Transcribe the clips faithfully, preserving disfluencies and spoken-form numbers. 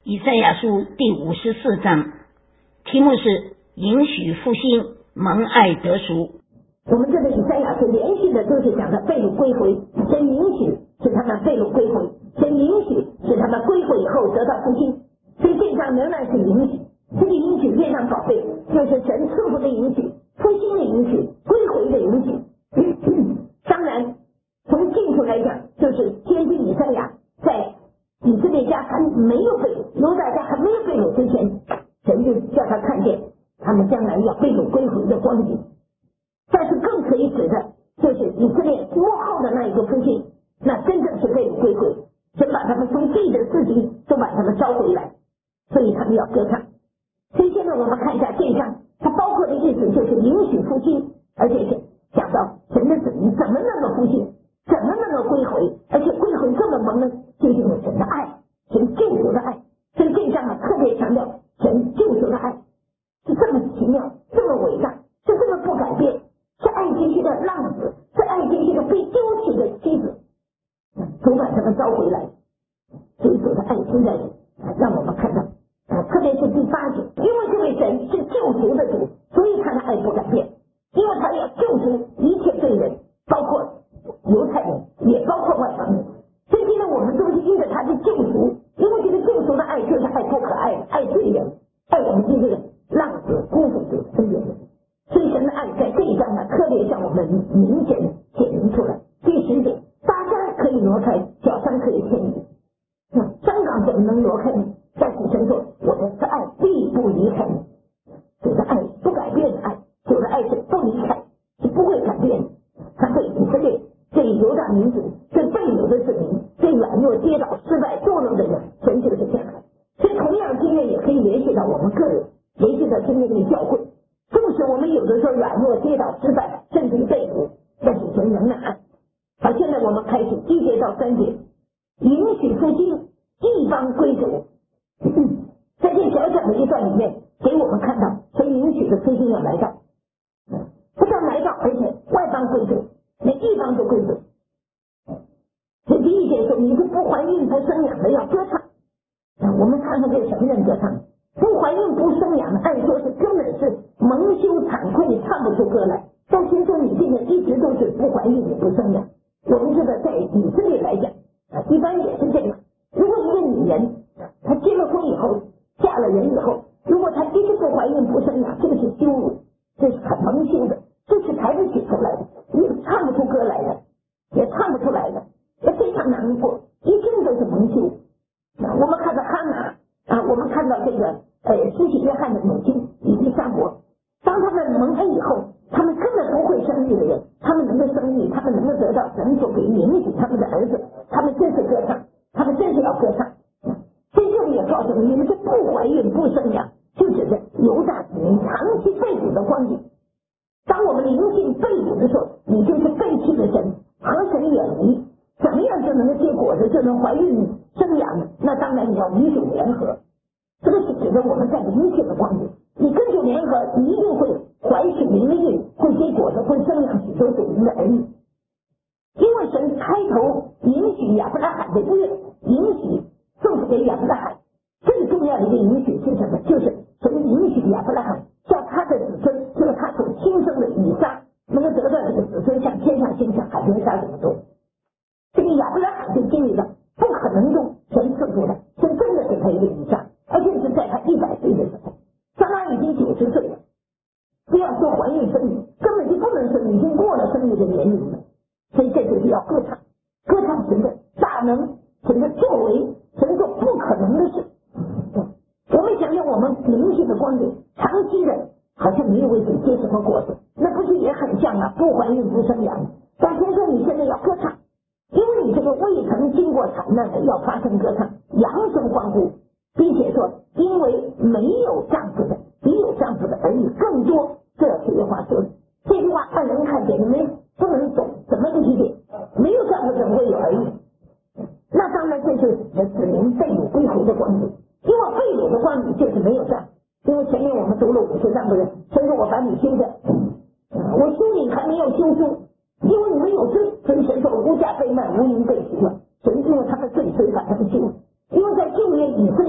以赛亚书第五十四章，题目是允许复兴，蒙爱得赎。 我们这个以赛亚书连续的都是讲的被掳归回，神允许使他们被掳归回，神允许使他们归回以后得到复兴，所以这章仍然是允许。这个允许非常宝贝，就是神赐福的允许，复兴的允许，归回的允许。当然从进处来讲，就是先知以赛亚在以色列家还没有被犹大家还没有被掳之前，神就叫他看见他们将来要被掳归回的光景。但是更可以指的就是以色列幕后的那一个复兴，那真正是被掳归回，神把他们从地的四极都把他们召回来，所以他们要歌唱。所以现在我们看一下这一章，它包括的意思就是允许复兴，而且是讲到神的子民怎么能够复兴，怎么能够归回，而且归回这么蒙了接近了神的爱，神救赎的爱。所以这一章啊特别强调神救赎的爱是这么奇妙，这么伟大，是这么不改变，是爱进去的浪子，是爱进去的被丢弃的妻子，主把他们召回来。所以主的爱现在让我们看到啊，特别是第八节，因为这位神是救赎的主，所以他的爱不改变，因为他要救赎一切罪人，包括犹太人，也包括外邦人。所以现在我们都是因着他的救赎，因为这个救赎的爱就是爱不可爱，爱罪人，爱我们这些浪子辜负主恩典人。所以神的爱在这一章呢，特别向我们明显显明出来。第十节，大山可以挪开，小山可以迁移，山岗怎么能挪开呢？但是神说，我的慈爱必不离开你。主的爱不改变的爱，主的爱是不离开，是不会改变的。他对以色列，对犹大民族，对被掳的子民，对软弱跌倒失败堕落的人，神就是这样。所以同样经验也可以联系到我们个人，联系到今天这个教会。纵使我们有的时候软弱跌倒失败，甚至于被掳，但是神仍然爱。好，现在我们开始一节到三节，允许复兴，一方归主。在这小小的一段里面，给我们看到神允许的复兴要来到，不但来到，而且外邦归主，连一方都归主。所以第一节说，你是不怀孕不生养的要歌唱。我们看看这什么人歌唱？不怀孕不生养的，按说是根本是蒙羞惭愧，唱不出歌来。但先说你这个一直都是不怀孕也不生养。我们知道在以色列来讲，一般也是这样。如果一个女人她结了婚以后，嫁了人以后，如果她一直不怀孕不生养，这个是羞辱，这是很蒙羞的，这是抬不起头来的，也唱不出歌来的，也唱不出来的，也非常难过，一定都是蒙羞。我们看到哈拿啊，我们看到这个呃施洗约翰的母亲以及撒伯，当他们蒙恩以后，他们根本不会生育的人，他们能够生育，他们能够得到神所给允许他们的儿子，他们真是歌唱，他们真是要歌唱。所以这里也告诉你，你们是不怀孕不生养，就指着犹大子民长期被掳的光景。当我们灵性被掳的时候，你就是背弃了神，和神远离，怎么样就能够结果子，就能怀孕生养呢？那当然你要与主联合，这个是指着我们在灵性的光景，你跟主联合，你一定会怀许灵的孕，会结果子，会生养许多属灵的儿女。因为神开头允许亚伯拉罕的约，允许送给亚伯拉罕，最重要的一个允许是什么？就是神允许亚伯拉罕叫他的子孙，就是他所亲生的以撒，能够得到这个子孙像天上星像海边沙这么多。这个亚伯拉罕就经历了不可能中神赐福的，神真的给他一个以撒，而且是在他一百岁的时候，撒拉已经九十岁了，不要说怀孕生育，根本就不能生育，已经过了生育的年龄了。所以这就是要歌唱，歌唱神的大能，神的作为，神做不可能的事。我们想想我们灵性的光景，长期的好像没有为主结什么果子，那不是也很像啊？不怀孕不生养。但先说你现在要歌唱，因为你这个未曾经过惨难的要发生歌唱，扬声欢呼，并且说因为没有丈夫的比有丈夫的儿女更多，这是一句话说的。这句话让人看见，你们不能懂，怎么理解？没有丈夫怎么会有儿女？那当然这就是子民被掳归回的光景，因为被掳的光景就是没有丈夫。因为前面我们读了五十章的人，神说我把你休掉，我休你还没有休书，因为你们有罪，所以神说无价被卖，无银被赎了。神因为他们罪，所以把他们休。因为在旧约以色列就是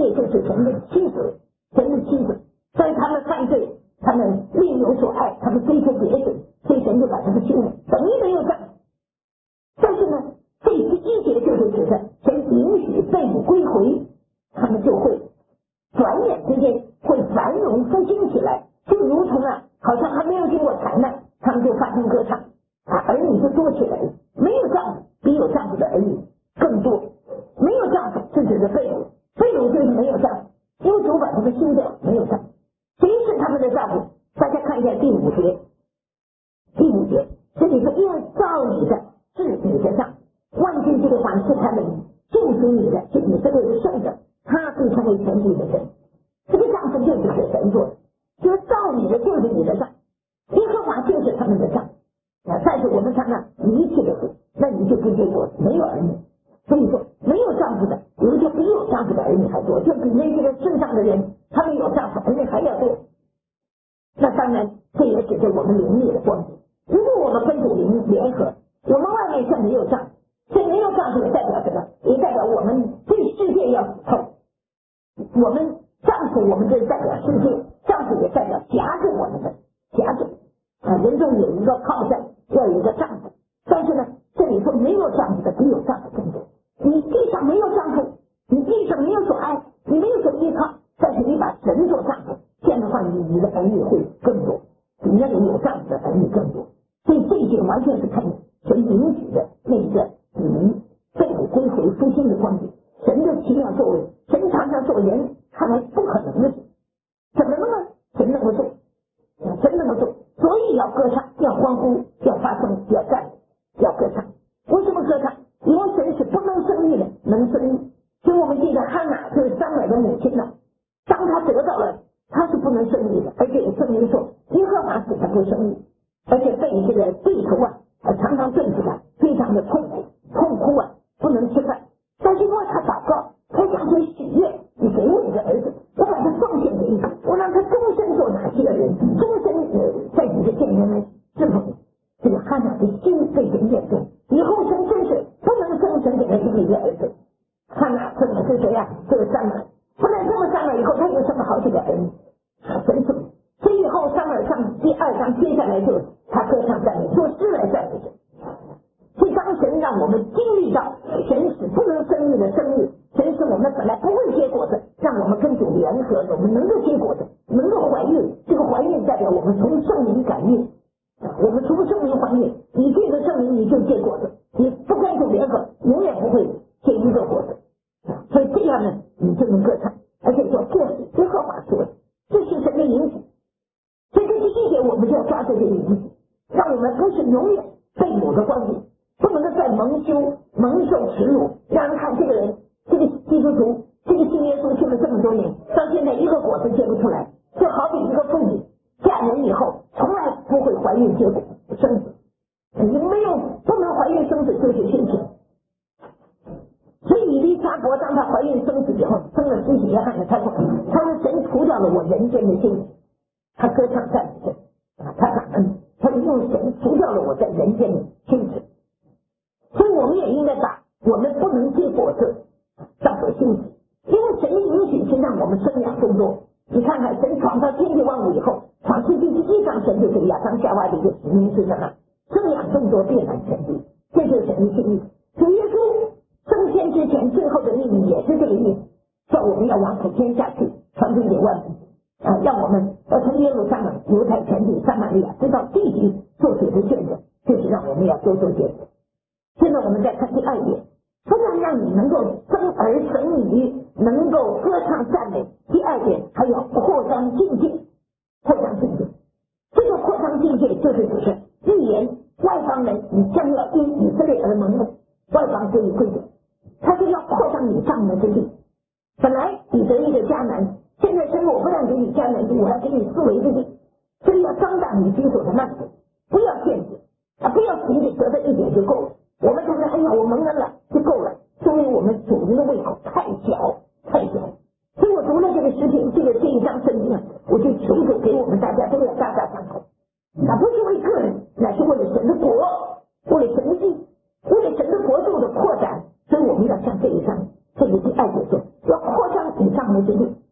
神的妻子，神的妻子，所以他们犯罪，他们另有所爱，他们追求别人，所以神就把他们休了，等于没有丈夫。但是呢，这第一节就是指的神允许被掳归回，他们就会转眼之间会繁荣复兴起来，就如同啊，好像还没有经过惨难，他们就发生歌唱啊，儿女就多起来了。没有丈夫比有丈夫的儿女更多，没有丈夫是指的被掳，被掳就是没有丈夫，因为主把他们休掉，没有丈夫。谁是他们的丈夫？大家看一下第五节，第五节这里说，因为造你的是你的丈夫，万军之的话是他的名，救赎你的是以色列的圣者，他是成为全地的神。这个丈夫就是给神做的，就是造你的就是你的丈夫，耶和华就是他们的丈夫。但是我们看看离弃的主，那你就不结果，没有儿女。所以说没有丈夫的有些比有丈夫的儿女还多，就比那些个世上的人他们有丈夫儿女还要多。那当然这也指着我们灵里的光景，如果我们跟主灵联合，我们外面像没有丈夫，所以没有丈夫也代表什么？也代表我们对世界要死透。我们丈夫我们这代表世界，丈夫也代表夹着我们的夹着啊，人中有一个靠山，要有一个丈夫。但是呢，这里说没有丈夫的比有丈夫更多。你地上没有丈夫，你地上没有所爱，你没有所依靠，但是你把神做丈夫，这样的话你你的儿女会更多，比那个有丈夫的儿女更多。所以这一点完全是看神允许的那一个你被掳归回复兴的光景，神的奇妙作为，神常常做人看来不可能的事，怎么了呢？神能够做，神能够做，所以要歌唱，要欢呼，要发声，要赞美，要歌唱。为什么歌唱？因为神是不能生育的，能生育。所以我们记得汉娜就是撒母耳的母亲呢，当她得到了，她是不能生育的，而且圣经说耶和华使她不生育，而且被这个对头啊常常对付她，非常的痛苦，痛哭啊，不能吃饭。但是因为她祷告，她想说喜悦，你给我一个儿子，我把他奉献给你，我让他终身做哪些个人，终身呃在你的殿中来侍奉你。这个汉娜的心被神验中，以后生真是不能生，神给他生了一个儿子。汉娜生的是谁呀、啊？就是撒母耳。后来这么生了以后，他又生了好几个儿女，神圣。所以以后撒母耳上第二章接下来就他歌唱赞美，说诗来赞美神。所以当神让我们经历到神使不能生育的生育，神使我们本来不会结果子，让我们跟主联合，我们能够结果子，能够怀孕。这个怀孕代表我们从圣灵感孕，我们从圣灵怀孕，你借着圣灵你就结果子，你不跟主联合，永远不会结一个果子。所以这样呢，你就能歌唱，而且说这是耶和华说的，这是神的允许。所以这第一点，我们就要抓住这个允许，让我们不是永远被掳的光景。不能够再蒙羞蒙受耻辱，让人看这个人，这个基督徒，这个信耶稣信了这么多年，到现在一个果子结不出来，就好比一个妇女嫁人以后从来不会怀孕结果生子，你没有不能怀孕生子就是性情。所以以利沙伯当她怀孕生子以后，生了施洗约翰的，他说他说神除掉了我人间的性情，他歌唱赞美神啊，他感恩，他用神除掉了我在人间的性情。所以我们也应该把我们不能结果子当作休息，因为神允许是让我们生养众多。你看看神创造天地万物以后，创世纪第一章神就给亚当夏娃的一个使命是什么？生养众多，遍满全地，这就是神的心意。主耶稣升天之前最后的命令也是这个意思，叫我们要往普天下去，传福音给万民啊，让我们要从耶路撒冷、犹太全地、撒玛利亚直到地极做主的见证，就是让我们要多做见证。现在我们再看第二点，不但让你能够生儿生女，能够歌唱赞美，第二点还要扩张境界，扩张境界。这个扩张境界就是指是预言外邦人你将要因以色列而蒙恩，外邦归于归主，他是要扩张你帐幕之地。本来你得一个迦南，现在神我不但给你迦南地，我还给你四围之地，所以要张大你居所的幔子，不要限制啊，不要仅仅得到一点就够了。我们看看，哎呀，我蒙恩了就够了，说明我们主人的胃口太小太小。所以我读了这个视频，这个这一章圣经啊，我就求主给我们大家都要大大伤口，那不是为个人，乃是为了神的国，为了神的义，为了神的国度的扩展。所以我们要像这一章这个第二节说，要扩张你帐幕之地，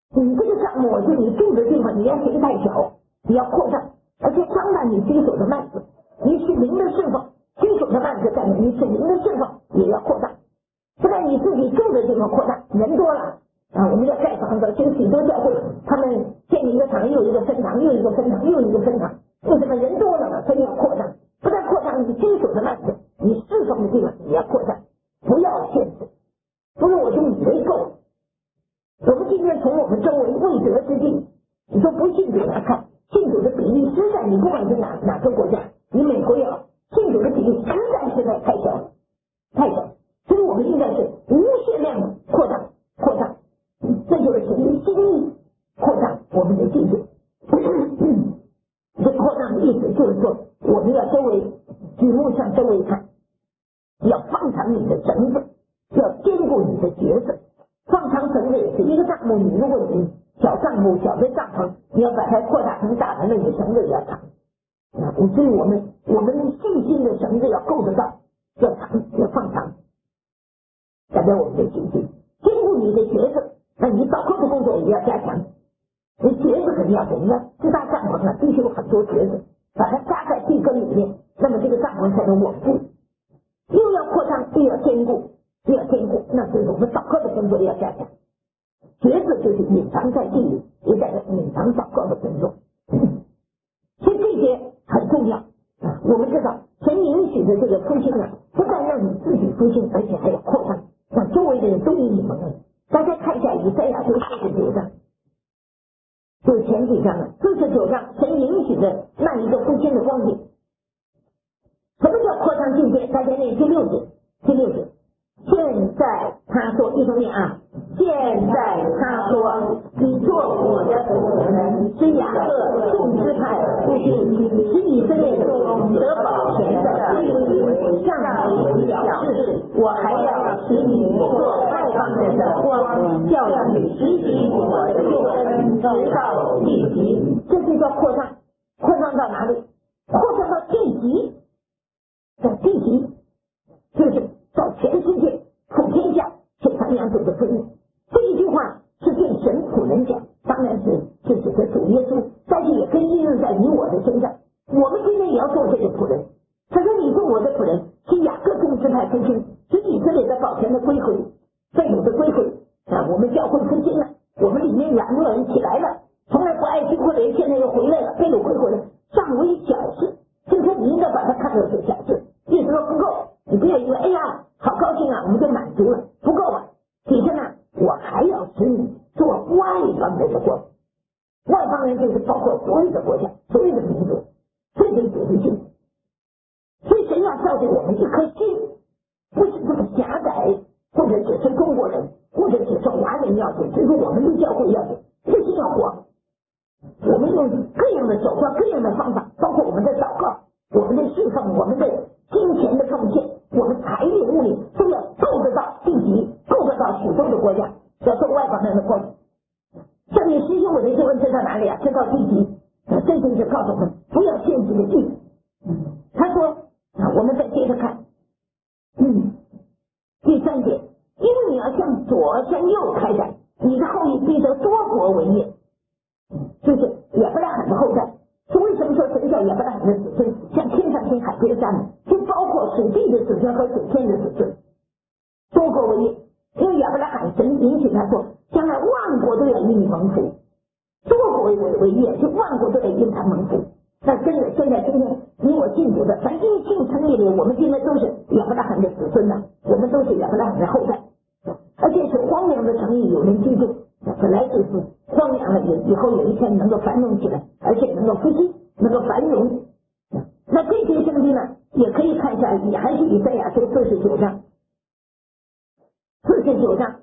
你这个帐幕就你住的地方，你要嫌太小，你要扩张，而且张大你居所的幔子，你是灵的侍奉，居所的幔子在你是灵的侍奉也要扩张。不但你自己住的地方扩大，人多了啊，我们要盖房子，就许多教会，他们建一个堂又一个分堂，又一个分堂，又一个分堂，为什么人多了嘛？所以要扩张，不但扩张你居所的幔子，你侍奉的地方你要扩张，不要限制。不是我就以为够了。我们今天从我们周围未得之地，你说不信主来看，信主的比例实在，你不管是哪哪个国家，你美国也好，信主的比例实在实在太小了，太小了。所以我们应该是无限量的扩张，扩张，这就是神的心意，扩张我们的进度。这扩张的意思就是说，我们要周围举目向周围看，要放长你的绳子，要兼顾你的角色。放长绳子也是一个帐幕，你如果你小帐幕小的帐篷，你要把它扩大成大的，那你绳子也要长啊。所以我们我们信心的绳子要够得到，要长，要放长。代表我们的信心，兼顾你的角色，那你祷告的工作也要加强。你角色肯定要怎么样？这大帐篷啊，必须有很多角色，把它扎在地根里面，那么这个帐篷才能稳固。又要扩张，又要兼顾，又要兼顾，那所以我们祷告的工作要加强。角色就是隐藏在地里，也代表隐藏祷告的工作。所以这些很重要啊！我们知道神允许的这个复兴啊，不但让你自己复兴，而且还要扩张，让周围的人都与你蒙恩。大家看一下以赛亚书四十九章，就是前几章了，四十九章神允许的那一个复兴的光景。什么叫扩张境界？大家念第六节，第六节。现在他说，一同念啊！现在他说，你做我的仆人，使雅各众支派复兴，使以色列中得保全的归回。上帝表示，我还要使你做外邦人的光，叫你实行我的救恩，直到地极。这就叫扩张，扩张到哪里？扩张到地极，在地极就是到全世界普天下去传扬主的福音。这一句话是对神仆人讲，当然是是指的主耶稣，但是也可以应用在你我的身上。我们今天也要做这个仆人。他说：“你做我的仆人，是雅各众支派复兴，是以色列的保全的归回，被掳的归回啊！我们教会复兴了，我们里面软弱人起来了，从来不爱听或者现在又回来了，被掳归回了，尚为小事。所以说你应该把它看作是小事，意思说不够。你不要以为哎呀好高兴啊，我们就满足了，不够啊。底下呢，我还要使你做外邦人的光。外邦人就是包括所有的国家，所有的民族，这就是主的心。所以神要造就我们一颗心，不是这么狭窄，或者只是中国人，或者只是华人要紧，只是我们的教会要紧，这是要活。我们用各样的手段、各样的方法，包括我们的祷告、我们的侍奉、我们的金钱的奉献、我们财力物力，都要够得到地级，够得到许多的国家，要做外邦人的光。上面实行我的救恩，知道哪里啊？知道地级。这就是告诉我们不要限制的地。他说，我们再接着看，嗯，第三点，因为你要向左向右开展，你的后裔必得多国为业。就是亚伯拉罕的后代。是为什么说神叫亚伯拉罕的子孙像天上星海边山呢？就包括属地的子孙和属天的子孙，多国为业。因为亚伯拉罕神允许他说，将来万国都要因你蒙福，多国为为业，就万国都要因他蒙福。那真的，现在今天你我信主的，凡一信称义的，我们今天都是亚伯拉罕的子孙呐，我们都是亚伯拉罕的后代，而且是荒凉的城邑有人居住。本来就是荒凉了，以以后有一天能够繁荣起来，而且能够复兴，能够繁荣。那这些圣经呢，也可以看一下，也还是以赛亚书四十九章，四十九章，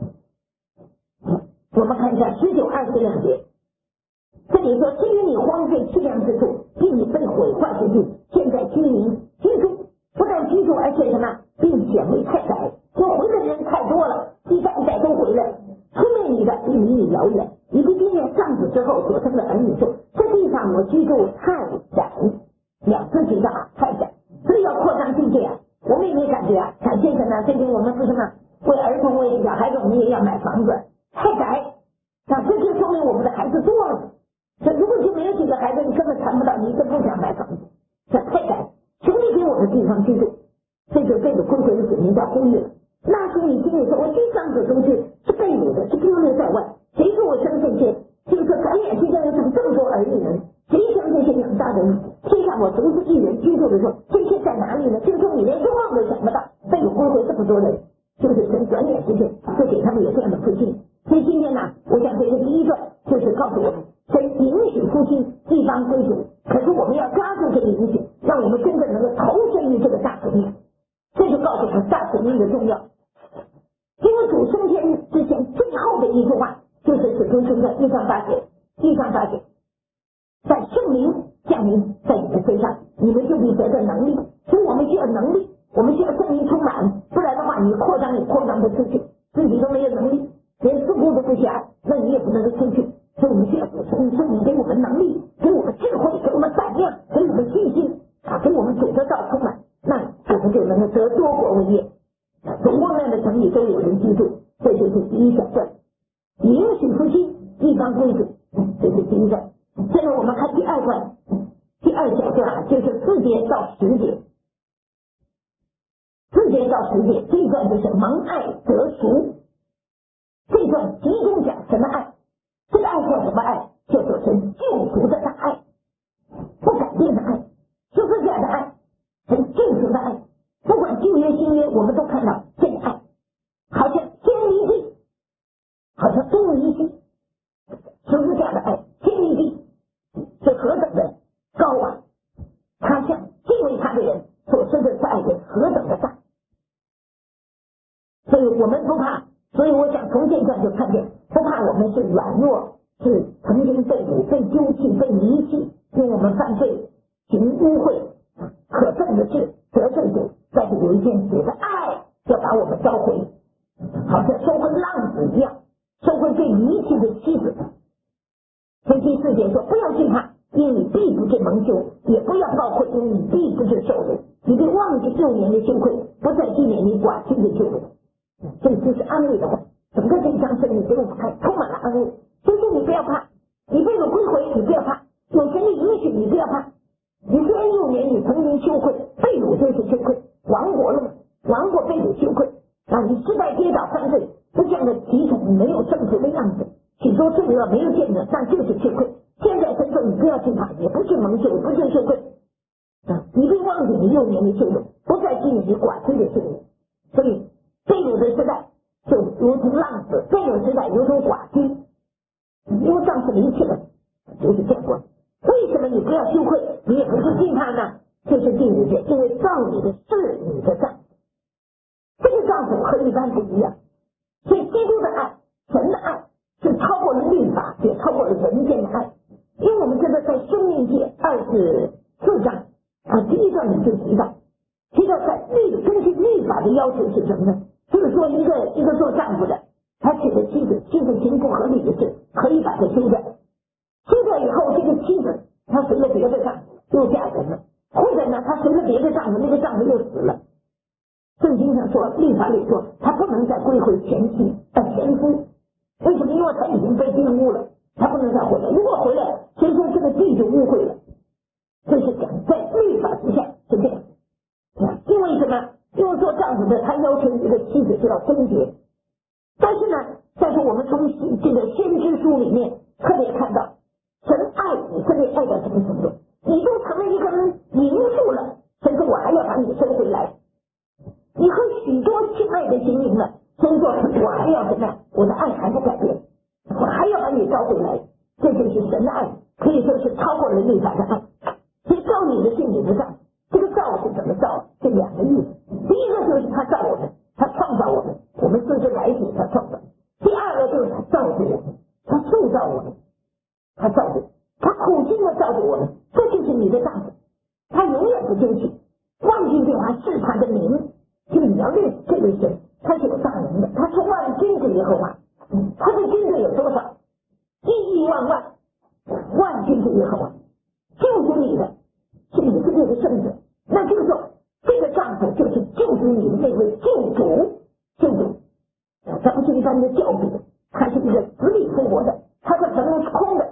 我们看一下十九、二十两节。这里说，至于你荒废凄凉之处，并你被毁坏之地，现在居民居住，不但居住，而且什么，并显为太窄，说回的人太多了，一代一代都回来。出卖你的比离你遥远，你的今年上子之后所生的儿女说，这地上我居住太窄，两次提到啊，太窄，所以要扩张境界啊。我们也没感觉啊，感谢神啊，最近我们不是吗？为儿童为小孩子，我们也要买房子，太窄啊，这孩子多了。这如果就没有几个孩子，你根本谈不到，你真不想买房子，这太赶，求你给我们地方居住。这就这个归回的子民叫呼吁了。那时候你心里说，我这上子出去是被掳的，是丢留在外，谁给我生这些？就是说转眼之间有长这么多儿女人，谁生这些养大人？天下我独自一人居住的时候，这些在哪里呢？就是说你连做梦都想不到，被掳归回这么多人，就是神转眼之间就给他们有这样的福气。所以今天呢，我想这个第一段就是告诉我们，神允许夫妻一方归属，可是我们要抓住这个允许，让我们真正能够投身于这个大使命。这就告诉我们大使命的重要。因为主升天之前最后的一句话就是使徒行传一章八节，一章八节，在圣灵降临在你们身上，你们就必得着能力。所以我们需要能力，我们需要圣灵充满，不然的话你扩张也扩张不出去，自己都没有能力，连四顾都不暇，那你也不能够出去。所以我们需要圣灵给我们能力，给我们智慧，给我们胆量，给我们信心啊，给我们主的道充满，那我们就能够得多国为业。总共那的城里都有人居住，这就是第一小段。允许夫妻一方归属，这是第一段。现在我们看第二段，第二小段啊，就是四节到十节，四节到十节，这一段就是蒙爱得赎。这一段集中讲神的爱，这个爱叫什么爱？叫做神救赎的大爱，不改变的爱，十字架的爱，神救赎的爱。不管旧约新约，我们都看到这个爱，好像天离地，好像东离西，十字架的爱，天离地，是何等的高啊！他向敬畏他的人所施的爱是何等的大，所以我们不怕。所以我想从这段就看见，不怕我们是软弱，是曾经被掳、被丢弃、被离弃，因为我们犯罪、行污秽、可憎的事，得罪主。但是有一天，主的爱要把我们召回，好像收回浪子一样，收回被离弃的妻子。所以第四节说，不要惧怕，因为你必不至蒙羞；也不要抱愧，因为你必不至受辱。你别忘记幼年的羞愧，不再纪念你寡亲的羞辱。这就是安慰的话，整个这一章圣经给我们看，充满了安慰。就是你不要怕，你被掳归回，你不要怕，有神的允许，你不要怕。你虽然幼年，你曾经羞愧，被掳就是羞愧。亡国了嘛？亡国被掳羞愧啊！你失败跌倒犯罪，不见得体统没有正直的样子，许多罪恶没有见着，但就是羞愧。现在神说你不要惧怕，也不是蒙羞，不是羞愧啊！你别忘记你幼年的羞辱，不再纪念你寡亲的羞辱。所以被掳的时代就如同浪子，被掳时代如同寡君，因为丈夫离弃了，就是这样过。为什么你不要羞愧，你也不是惧怕呢？就是第五节，因为造你的是你的丈夫，这个丈夫和一般不一样。所以基督的爱，神的爱是超过了律法，也超过了人间的爱。因为我们知道在申命记二十四章啊，第一段里就提到，提到在律根据律法的要求是什么呢？就是说一个一个做丈夫的，他娶了妻子，妻子行不合理的事，可以把他休掉，休掉以后，这个妻子她随了别的丈夫又嫁人了。或者呢，他随了别的丈夫，那个丈夫又死了。圣经上说，律法里说，他不能再归回前妻呃前夫。为什么？因为他已经被玷污了，他不能再回来。如果回来，所以说这个地就污秽了。这是讲在律法之下是这样。因为什么？因为做丈夫的，他要求一个妻子就要贞洁。但是呢，再说我们从这个先知书里面特别看到，神爱你，特别爱到什么程度？你都成了一个人淫妇了，神说我还要把你收回来。你和许多亲爱的行淫了，神说我还要什么？我的爱还不改变，我还要把你招回来。这就是神的爱，可以说是超过了律法的爱。所以造你的是你的造，这个造是怎么造？这两个意思。第一个就是他造我们，他创造我们，我们自身来体他创造。第二个就是他造就我们，他塑造我们，他造就，他苦心的造就我们。这就是你的丈夫，他永远不丢弃，万军之王是他的名。就你要认识这位神，他是有大能的，他是万军之耶和华，他的军队有多少？一亿万万，万军之耶和华，救赎你的是你是这个圣者。那就是说，这个丈夫就是救赎你的那位救主，救主。他不是一般的教主，他是一个死里复活的，他的坟墓是空的。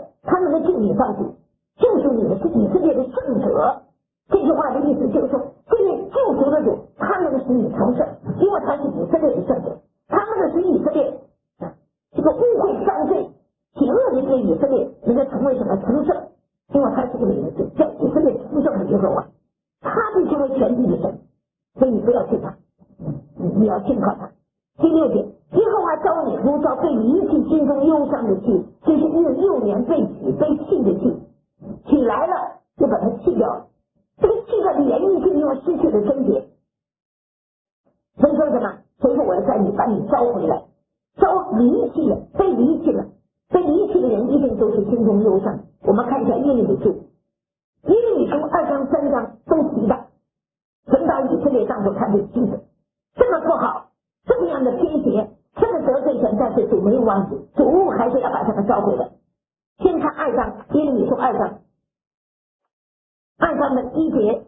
犯罪邪恶的这个以色列能够成为什么成圣？因为他是个名字叫以色列成圣的耶和华，他就成为全地的神，所以你不要信他，你要信靠他。第六点，耶和华召你如召被离弃心中忧伤的气，就是因为幼年被取被弃的气，起来了就把它弃掉了，这个气的原因是因为失去了贞洁。所以说什么？所以说我要在你把你招回来，招离弃了，被离弃了，被离弃的人一定都是心中忧伤。我们看一下耶利米书，耶利米书二章三章都提到，神把以色列当作他的妻子，这么不好，这么样的偏邪，这么得罪神，但是主没有忘记，主还是要把他们召回来。先看二章，耶利米书二章，二章的一节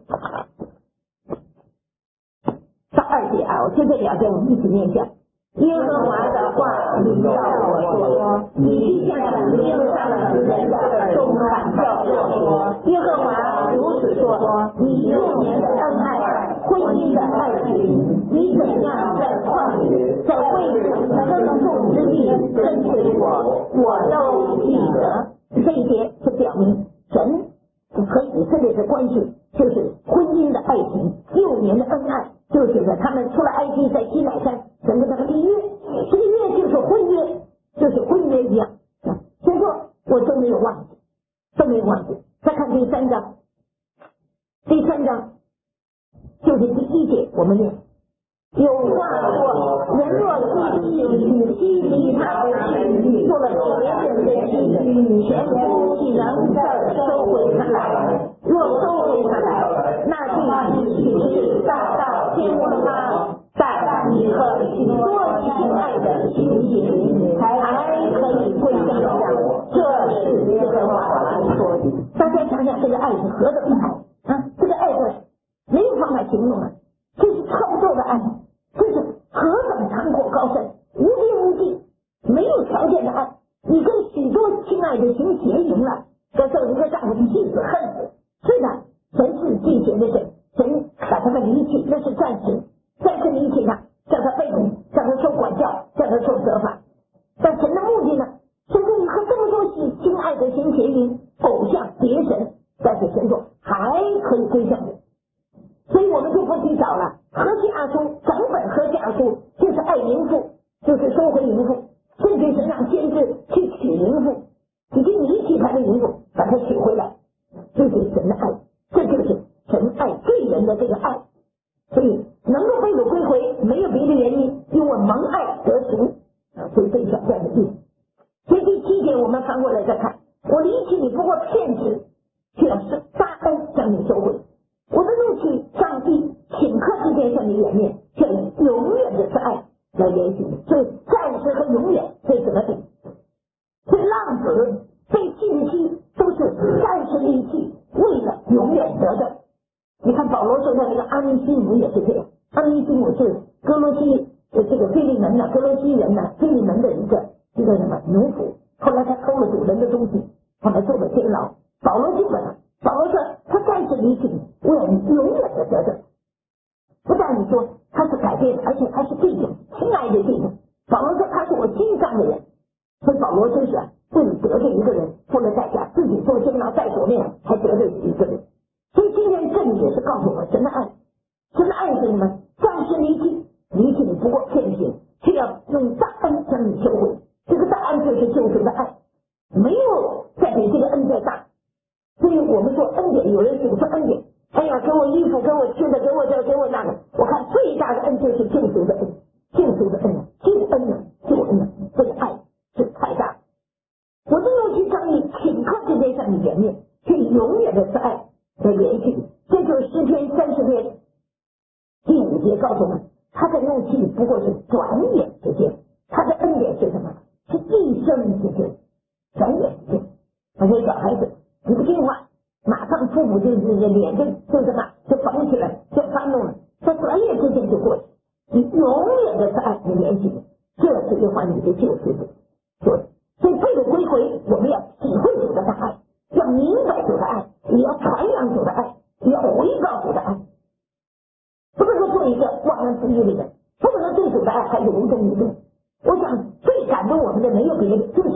到二节啊，我就这两节我们一起念一下。耶和华的话临到我说，你向天上的人的耳中喊叫我说，耶和华如此说，你幼年的恩爱，婚姻的爱情，你怎样在旷野，在未曾耕种之地跟随我，我都记得。这一节是表明神和以色列的关系就是婚姻的爱情，幼年的恩爱，就是他们出了埃及，在西乃山神跟他们立约，这个约就是婚约，就是婚约一样。所以说我都没有忘记，都没有忘记。再看第三章，第三章就是第一节，我们念有话说，人若立意与妻离他而去，做了别人的妻，前夫岂能再收回他来？若收回他来，那地岂是大大玷污了吗？但你和许多你心爱的心情还可以归向我，这是耶和华说的。大家想想这个爱是何等的爱啊！这个爱是没有办法形容啊，这是超度的爱，这是何等长阔高深，无边无际，没有条件的爱。你跟许多亲爱的行邪淫了，这时候你和丈夫气死恨死，是的，神是尽邪的神，神把他们离弃，那是暂时，再次离弃他，叫他被捕，叫他受管教，叫他受责罚。但神的目的呢？神说你和这么多喜亲爱的行邪淫，偶像别神，但是神说还可以归向我。所以我们就不去找了。何西阿书，整本何西阿书就是爱淫妇，就是收回淫妇，甚至神让先知去娶淫妇，已经离弃他的淫妇，把他娶回来，这就是神的爱，这就是神爱罪人的这个爱。所以能够被掳归回，没有别的原因，因为蒙爱得赎啊，所以这小段的意思。所以第七节我们翻过来再看，我离弃你不过片时，却要是大恩将你收回。我的怒气上帝顷刻之间向你掩面，却永远的是爱来联系你。所以暂时和永远这怎么比？所以浪子被弃妻都是暂时离弃，为了永远得的。你看保罗说的那个阿尼西姆也是这样，阿尼西姆是哥罗西这个腓利门呢，哥罗西人呢，腓利门的一个一个什么奴仆，后来他偷了主人的东西，后来做了监牢。保罗就问了，保罗说他暂时离弃你，为了你永远的得着。不但你说他是改变，而且他是弟兄，亲爱的弟兄。保罗说他是我心上的人，所以保罗真是为了得罪一个人付了代价，自己做监牢在所面，还得罪一个人。所以今天这里也是告诉我们神的爱，神的爱是什么？暂时离弃，离弃你不过骗行，却要用大恩将你收回。这个大恩就是救赎的爱，没有再比这个恩再大。所以我们说恩典，有人主说恩典，哎呀，给我衣服，给我吃的，给我这，给我那个。我看最大的恩就是救赎的恩，救赎的恩啊，救恩啊，救恩啊，这个爱是太大。我的怒气将你顷刻之间向你掩面，却永远的是爱的联系。这就是诗篇三十篇第五节告诉我们，他的怒气不过是转眼之间，他的恩典是什么？是一生之间，转眼之间。而且小孩子你不听话，马上父母就就脸就就什么就缝起来，就翻弄了，在转眼之间就过去。你永远的是爱你联系，这是就话你的救赎主。对，所以被掳归回，我们要体会主的大爱，要明白主的爱，也要传扬主的爱，也要回报主的爱。不能说做一个忘恩负义的人，不能对主的爱还有无动于衷。我想最感动我们的没有别的，就是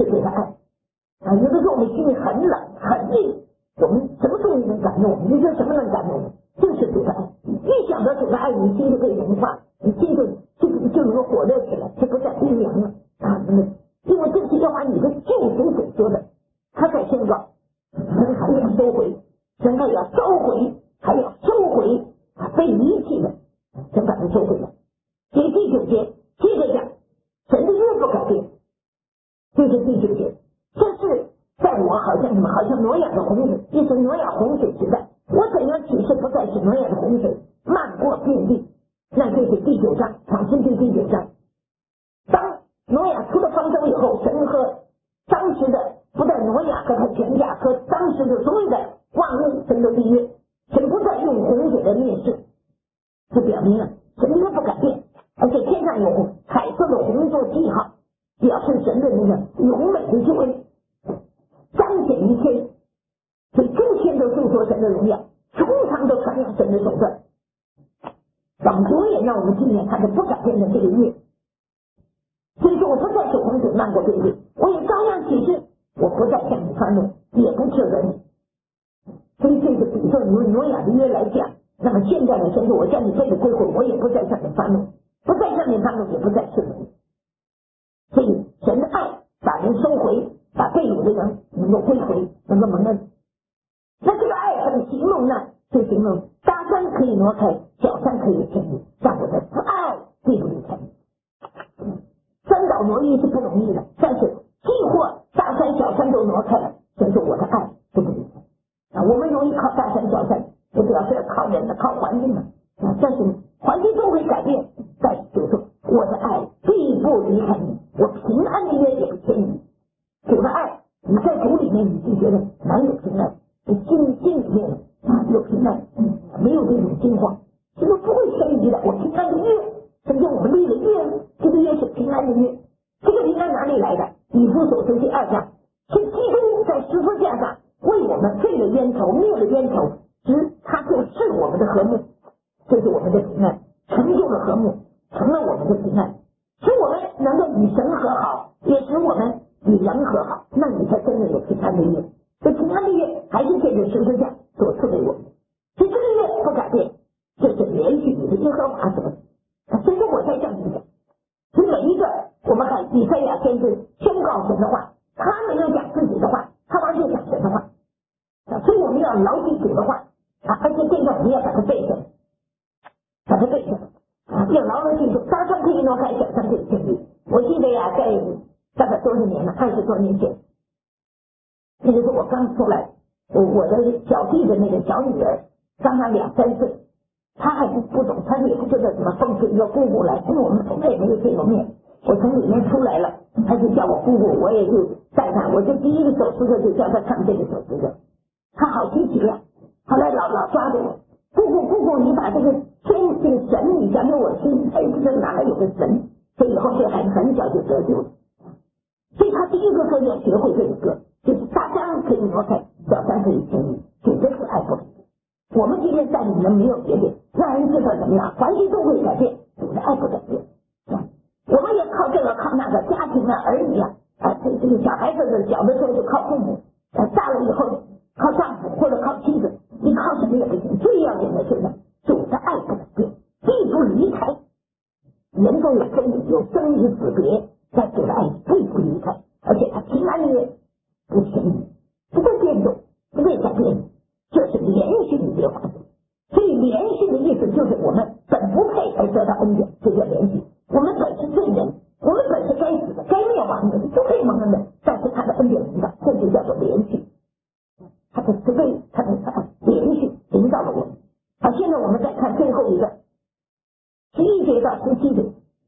啊，有的时候我们心里很冷很硬，我们什么东西能感动我们？你说什么能感动我们？就是主的爱。一想到主的爱，你心就被融化，你心就就就能够火热起来，就不再冰凉了啊！因为这是要把你的救赎所说的，他在宣告，神还要收回，神还要收回，还要收回啊被遗弃的，神把它收回了。所以第九节接着讲，神的约不改变，这是第九节。这是在我好像什么，好像挪亚的洪水，意思挪亚洪水时代，我怎样启示不再是挪亚的洪水漫过遍地，那就是第九章创世记第九章。当挪亚出了方舟以后，神和当时的不但挪亚和他全家和当时的所有的万物神都立约，神不再用洪水的灭世，这表明了神约不改变，而且天上有彩色的红做记号，表示神的那个永美的救恩，彰显一切，所以诸天都诉说神的荣耀，从常都传扬神的手段，让永远让我们纪念他的不改变的这个约。所以说我不再是洪水漫过遍地，我也照样启示，我不再向你发怒，也不斥责你。所以这个比作挪挪亚的约来讲，那么现在的神说，我叫你被归回，我也不再向你发怒，不再向你发怒，也不再斥责你。所以神的爱把人收回，把被掳的人能够归回，能够蒙恩。那这个爱怎么形容呢？就形容大山可以挪开，小山可以迁移，但我的慈爱必不离开你。山倒挪移是不容易的，但是既或大山小山都挪开了，神说我的爱就不离开。啊，我们容易靠大山小山，我主要是要靠人的，靠环境的。啊，但是环境都会改变，但是就说我的爱必不离开你，我平安的约也不迁移。主的爱，你在主里面你就觉得蛮有平安，你心心里面啊有平安，没有这种惊慌，这个不会迁移的。我平安的约，曾经我们立了约，这个约是平安的约。这个平安哪里来的？以弗所书第二章，是基督在十字架上为我们废了冤仇，灭了冤仇，使他就是我们的和睦，这是我们的平安，成就了和睦，成了我们的平安，使我们能够与神和好，也使我们与人和好，那你才真的有平安的约。这平安的约还是借着十字架所赐给我们，所以这个约不改变，这是连续你的耶和华什么？所以说我在向你讲，所以每一个我们看以赛亚先知宣告神的话，他没有讲自己的话，他完全讲神的话，所以我们要牢记主的话啊，而且这个我们要把它背下来，把它背下来啊，要牢牢记住，大山可以挪开，小山可以迁移。我记得呀，在大概多少年了，二十多年前，那个时候我刚出来，我我的小弟的那个小女儿刚刚两三岁，她还不不懂，她也不知道怎么奉请一个姑姑来，因为我们从来也没有见过面。我从里面出来了，她就叫我姑姑，我也就带她，我就第一个手持的就叫她唱这个手持的，她好稀奇了。后来老老抓着我，姑姑姑姑，你把这个天这个神你讲给我听，哎，不知道哪来有个神，所以以后这孩子很小就得救了。所以他第一个歌要学会这个歌，就是大山可以挪开，小山可以迁移，主的是爱不改变。我们今天在里面没有别的，让人知道怎么样，环境都会改变，主的爱不改变。我们也靠这个靠那个，家庭啊儿女啊，啊这这个小孩子的小的时候就靠父母，呃大了以后靠丈夫或者靠妻子，你靠什么也不行。最要紧的是呢，主的爱不改变，必不离开。人都有生有生与死别，但主的爱必不离开，而且他平安的约不迁移，不会变动，不会改变，这是连续的约法。所以连续的意思就是我们本不配而得到恩典，这叫连续。我们本是罪人，我们本是该死的、该灭亡的，都可以蒙恩的，但是他的恩典领导，这就叫做连续。他的慈悲，他的爱连续领导了我们。好，现在我们再看最后一个十一节到十七节，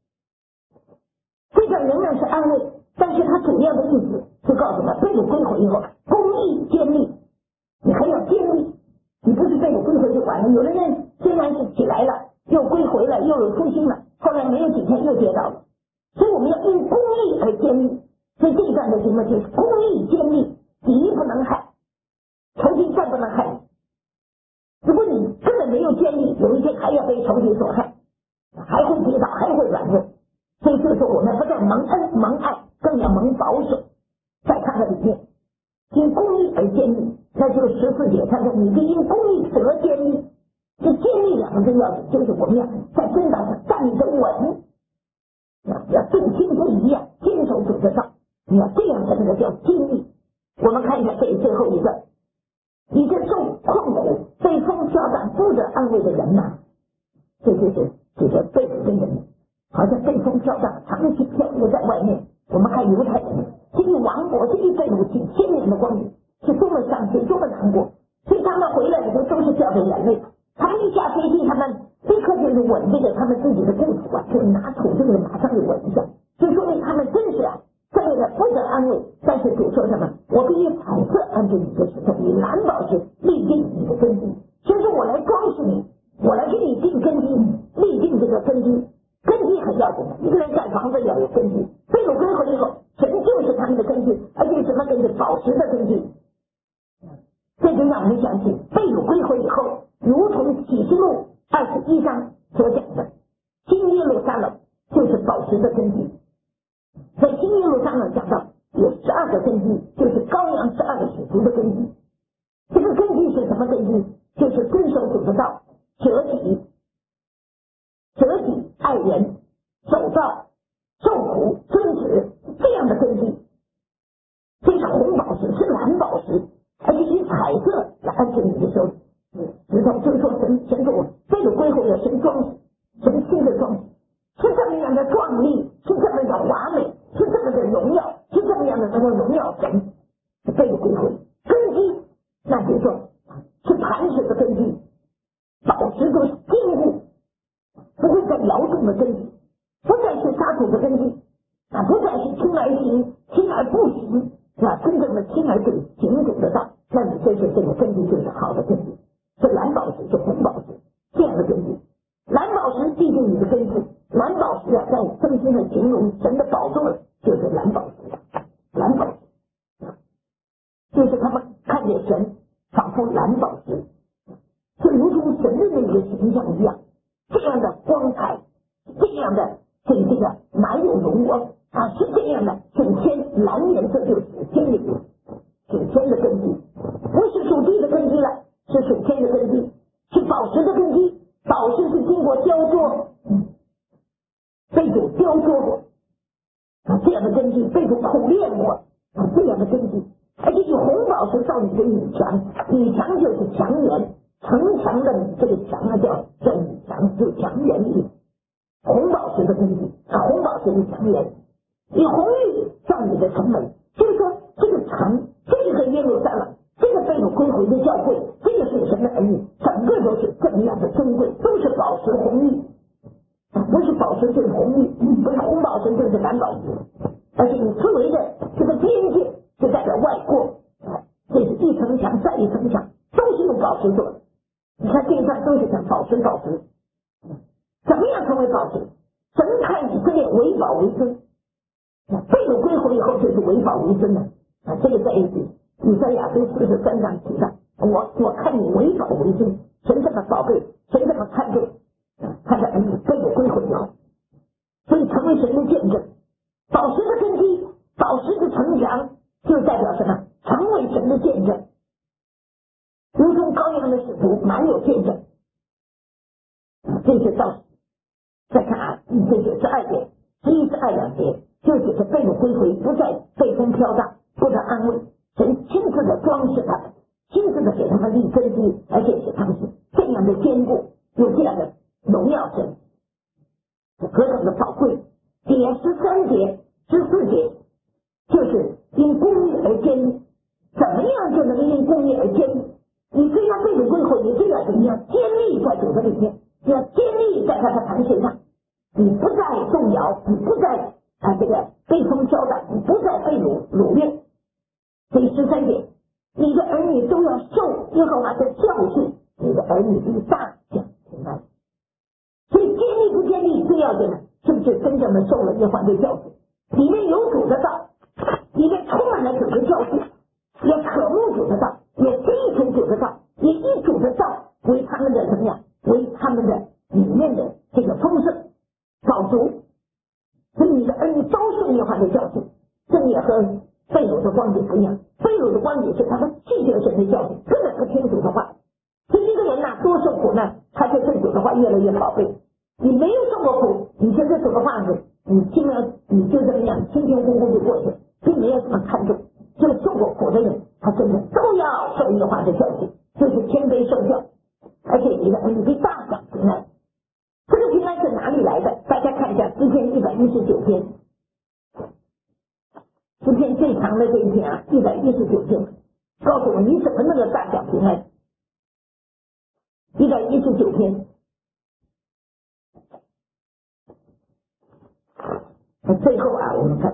这个仍然是安慰，但是他主要的意思是告诉他，被掳归回以后，公义坚立，你还要坚立，你不是被掳归回就完了。有的人虽然是起来了，又归回了，又有复兴了，后来没有几天又跌倒了，所以我们要因公义而坚立。所以这一段的题目就是公义坚立，敌不能害，仇敌再不能害你。如果你根本没有坚立，有一天还要被仇敌所害，还会跌倒，还会软弱。所以这时候我们不但蒙恩蒙爱，更要蒙保守，在他的里面。 因公义而坚立，那就是十四节，他说你就因公义得坚立。这坚立两个字要就是我们要在真道上站得稳，要重心不移啊，坚守主的道，你要这样才能够叫坚立。我们看一下这最后一个，你这受困苦、被风飘荡、不得安慰的人呐、啊，这就是这个被掳的人，好像被风飘荡，长期漂浮在外面。我们看犹太人，这一亡国，这一被掳几千年的光景，是多么伤心，多么难过。所以他们回来的时候都是掉着眼泪。他们一下飞机，他们立刻就是吻这个他们自己的故土啊，就拿土这个马上就吻一下，就说明他们真是啊，这个不得安慰。但是主说什么？我必以彩色安置你的石头，以蓝宝石立定你的根基。就是我来装饰你，我来给你定根基，立定这个根基。根基很要紧的，一个人盖房子要有根基。被掳归回以后，神就是他们的根基，而且什么根基？宝石的根基。这就让我们想起被掳归回以后，如同启示录二十一章所讲的，新耶路撒冷就是宝石的根基。在新耶路撒冷讲到有十二个根基，就是羔羊十二个使徒的根基。这个根基是什么根基？就是遵守主的道，舍己、舍己爱人、守道、受苦、遵旨这样的根基。这是红宝石，是蓝宝石，而且以彩色来安置你的手石头，就是说神神说我被掳归回了，神装饰，神新的装饰，是这么样的壮丽，是这么的华美，是这么的荣耀，是这么样的能够荣耀神。被掳归回根基，那就是说是磐石的根基，宝石都是坚固，不会再摇动的根基，不再是沙土的根基啊，不再是轻而行轻而不行啊，真正的轻而对行主的道，那你这是这个根基就是好的根基，是蓝宝石，是红宝石这样的根基。蓝宝石毕竟你的根基，蓝宝石啊，在圣经的形容神的宝座就是蓝宝石，蓝宝石就是他们看见神仿佛蓝宝石，就如同神的那个形象一样，这样的光彩，这样的这个这个满有荣光啊，是这样的属天蓝颜色，就是属天的属天的根基，不是属地的根基了，是属天的根基，是宝石的根基。宝石是经过雕琢，嗯，被主雕琢过啊，这样的根基被主苦练过啊，这样的根基，而且以红宝石造你的女墙，女墙就是墙垣，城墙的这个墙啊叫叫女墙，就墙垣里红宝石的根基啊，红宝石的墙垣，以红玉造你的城门，就是说这个城，这个耶路撒冷，这个被掳归回的教会，这个属神的儿女，整个都是这么样的尊贵，都是宝石红玉，不是宝石就是红玉，不是红宝石就是蓝宝石，而且你周围的这个边界就代表外国，这是一层墙再一层墙，都是用宝石做的。你看地上都是讲宝石宝石，怎么样成为宝石？神看以色列为宝为尊，被掳归回以后就是为宝为尊的啊，这个在一起。以赛亚书四十三章提到，我我看你为宝为尊，神这么宝贝，神这么看重，他的儿女被掳归回以后，所以成为神的见证。宝石的根基，宝石的城墙，就代表什么？成为神的见证，如同羔羊的使徒，满有见证。这是到再看啊，这九十二节，十一十二两节，就指着被掳归回，不再被风飘荡，不得安慰。神亲自的装饰他们，亲自的给他们立根基，而且是他们是这样的坚固，有这样的荣耀神，何等的宝贵！第十三节、十四节，就是因公义而坚立。怎么样就能因公义而坚立？你虽然被掳归回，你这样怎么样坚立在主的里面？你要坚立在他的磐石上，你不再动摇，你不再啊这个被风飘荡，你不再被掳掳掠。第十三点，你的儿女都要受耶和华的教训，你的儿女必大享平安。所以坚立不坚立最要紧的，是不是真正的受了耶和华的教训？里面有主的道，里面充满了主的教训，也渴慕主的道，也追求主的道，也以主的道为他们的怎么样？为他们的里面的这个丰盛宝足。所以你的儿女都受耶和华的教训，这也和被掳的光景不一样。被主的观点是他们拒绝神的教训，根本不听主的话。所以一个人呐、啊，多受苦难，他就对主的话越来越宝贝。你没有受过苦，你觉得主的话是你听了你就这么样轻轻呼呼就过去，并没有怎么看重。这个受过苦的人，他真的都要受耶和华的教训，就是谦卑受教，而且你的儿女必大享平安。这个平安是哪里来的？大家看一下诗篇一百一十九篇，诗篇最长的这一篇啊，一百一十九篇，告诉我你怎么能够大享平安。一百一十九篇，最后啊，我们看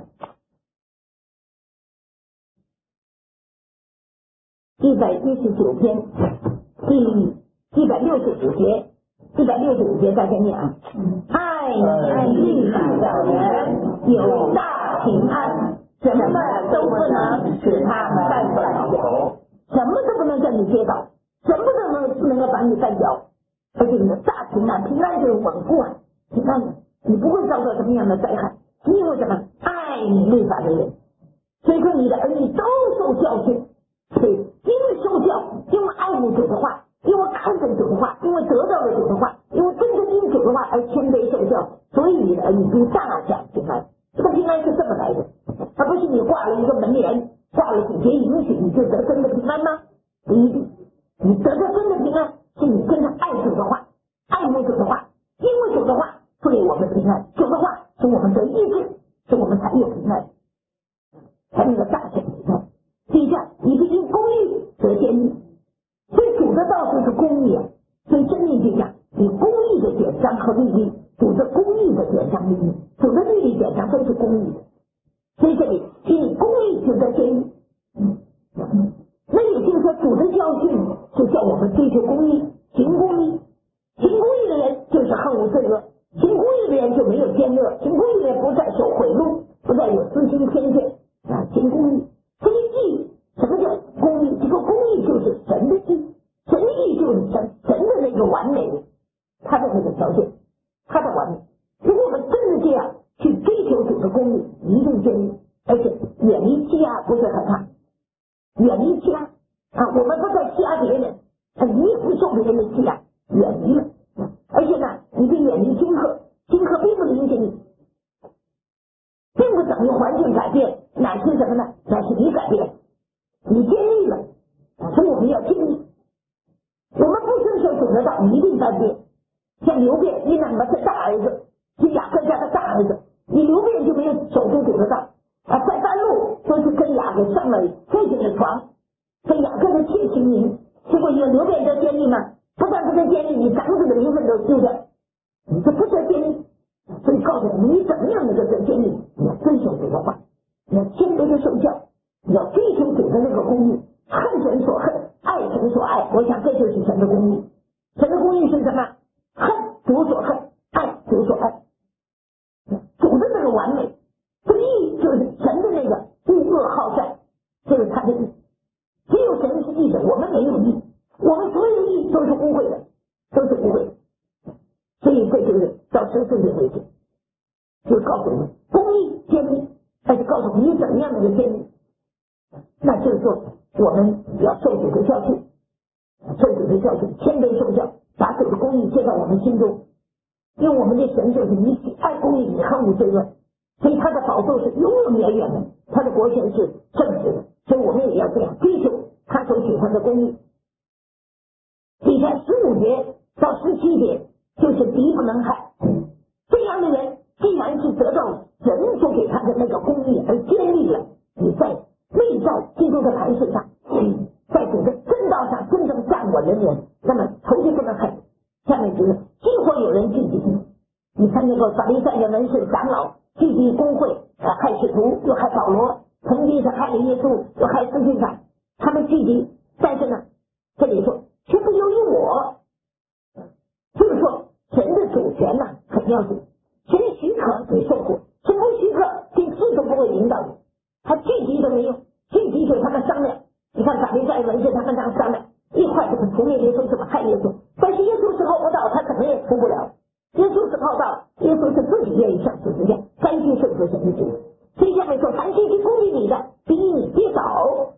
一百一十九篇第一百六十五节，一百六十五节大家念啊，爱你律法的人有大平安，什么都不能使他绊倒，什么都不能叫你跌倒，什么都能不能够把你绊倒，而且你的大平安，平安就是稳固啊，平安的，你不会遭到什么样的灾害，因为什么？爱你律法的人，所以说你的儿女都受教训，所以因为受教，因为爱慕主的话，因为看重主的话，因为得到了主的话，因为真正因主的话而谦卑受教，所以你的儿女都大享平安。这个平安是这么来的，而不是你挂了一个门帘，挂了几节允许你就得真的平安吗？不一定，你得到真的平安是你真正爱主的话，爱慕主的话，因为主的话不给我们平安，主的话使我们得医治，使我们才有平安，才能够大享平安。第三，你是因公义得坚立，所以主的道就是公义啊。所以真理就讲，你公义的典章和律例，主的公义的典章律例，主的律例典章都是公义的。所以这里因公义就得坚立。嗯，那也就是说，主的教训是叫我们追求公义，行公义。行公义的人就是恨无罪恶，行公义的人就没有奸恶，行公义的人不再受贿赂，不再有私心偏见啊，行公义。这个义，什么叫公义？这个公义就是神的义，神的义就是神神的那个完美，他的那个条件，他的完美。如果我们真的这样去追求主的公义，一定坚立，而且远离欺压，不是害怕，远离欺压啊！我们不再欺压别人，啊，你也不受别人的欺压，远离了。而且呢，你得远离惊吓，惊吓并不影响你，并不等于环境改变，乃是什么呢？乃是你改变，你坚立了，所以我们要坚立。我们不遵守主的道，一定犯罪。像流便，你哪么是大儿子，是雅各家的大儿子，你流便就没有守住主的道啊，在半路都是跟雅各上了父亲的床，跟雅各的妾情淫，结果有流便得坚立吗？不但不得坚立，你长子的名分都丢掉，你就不得坚立。所以告诉我们，你怎么样能够得坚立？你要遵守主的话，你要谦卑的受教，你要追求主的那个公义，恨神所恨，爱神所爱。我想这就是神的公义。神的公义是什么？恨主所恨，爱主所爱。主的这个完美，这个义就是神的那个恶恶好善，这是他的义。只有神是义的，我们没有义，我们所有的义都是污秽的，都是污秽的。所以这就是到十四节为止，就告诉我们公义坚立，而且告诉我们你怎么样能够坚立。那就是说，我们要受主的教训，受主的教训，谦卑受教，把主的公义接到我们心中。因为我们的神就是你喜爱公义，你恨恶罪恶，所以他的宝座是永永远远的，他的国权是正直的，所以我们也要这样追求他所喜欢的公义。底下十五节到十七节就是敌不能害，这样的人既然是得到神所给他的那个公义而坚立了，你在内在基督的磐石上，在主的正道上真正站稳的人，那么仇敌不能害。下面就是几乎有人聚集，你看那个法利赛人、文士、长老聚集公会，啊，害使徒，又害保罗，曾经是害了耶稣，又害司提反，他们聚集，但是呢，这里说却不由于我，就是说神的主权呢很要紧，神许可你受苦，神不许可，连字都不会领导你，他聚集都没用，聚集就他们商量，你看法利赛人、文士他们这样商量，一块怎么除灭耶稣，怎么害耶稣，但是耶稣时候不到，他怎么也除不了。耶稣时候到，耶稣是自己愿意上十字架，甘心受死神的主。所以下面说，凡是去攻击你的，逼你跌倒，下面